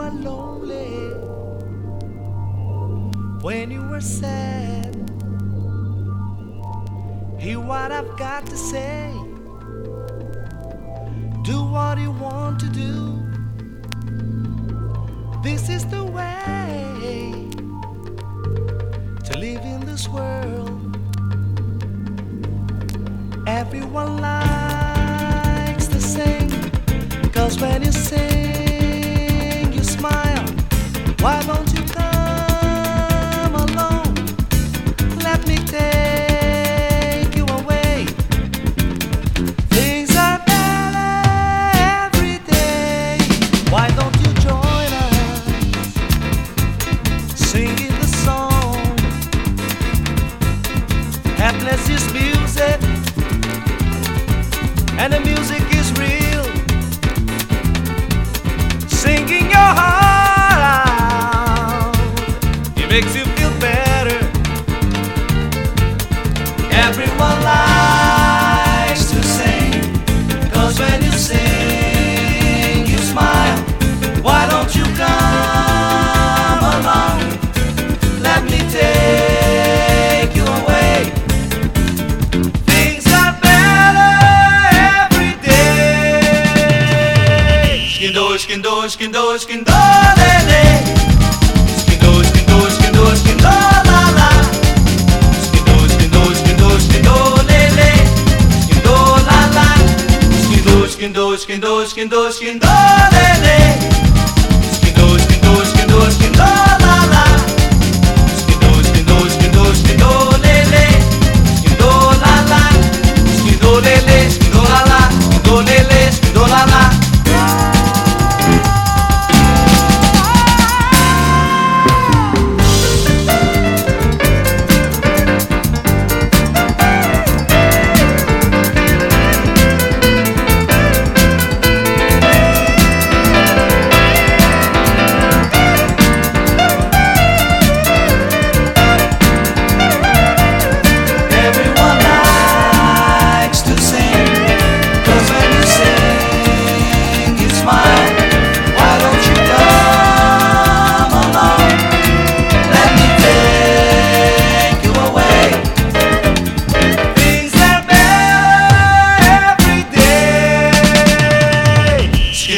were lonely, when you were sad, hear what I've got to say. Do what you want to do. This is the way to live in this world. Everyone likes to sing, 'cause when you sing, you smile. Why don't you come along? Let me take you away. Things are better every day. Why don't you join us, singing the song? Happiness is music, and the music is real. Singing your heart out, it makes you feel better. Everyone likes to sing, 'cause when you sing, you smile. Why don't you come along? Let me take you away. Things are better every day. Skindo, skindo, skindo, skindo, lele. Skindo, skindo, skindo, skindo, la la. Skindo, skindo, skindo, skindo, lele. Skindo, la la. Skindo, skindo, skindo, skindo, skindo, lele.